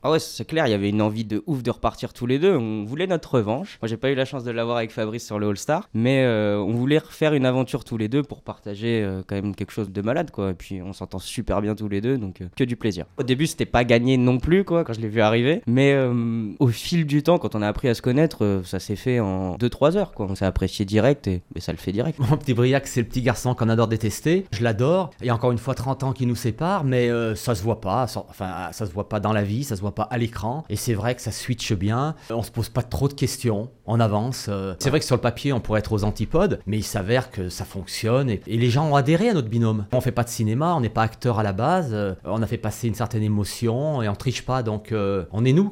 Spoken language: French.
Ah ouais, c'est clair, il y avait une envie de ouf de repartir tous les deux. On voulait notre revanche. Moi, j'ai pas eu la chance de l'avoir avec Fabrice sur le All-Star, mais on voulait refaire une aventure tous les deux pour partager quand même quelque chose de malade, quoi. Et puis, on s'entend super bien tous les deux, donc que du plaisir. Au début, c'était pas gagné non plus, quoi, quand je l'ai vu arriver, mais au fil du temps, quand on a appris à se connaître, ça s'est fait en 2-3 heures, quoi. On s'est apprécié direct et ça le fait direct. Mon petit Briac, c'est le petit garçon qu'on adore détester. Je l'adore. Il y a encore une fois 30 ans qui nous séparent, mais ça se voit pas. Ça se voit pas dans la vie, ça se voit pas à l'écran. Et c'est vrai que ça switche bien. On se pose pas trop de questions. On avance. C'est vrai que sur le papier, on pourrait être aux antipodes, mais il s'avère que ça fonctionne et les gens ont adhéré à notre binôme. On fait pas de cinéma, on n'est pas acteur à la base. On a fait passer une certaine émotion et on triche pas, donc on est nous.